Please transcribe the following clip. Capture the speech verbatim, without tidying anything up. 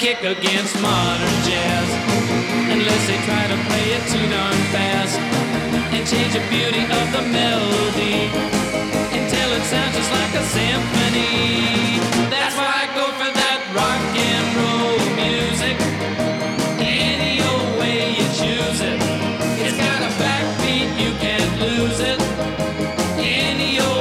kick against modern jazz, unless they try to play it too darn fast and change the beauty of the melody.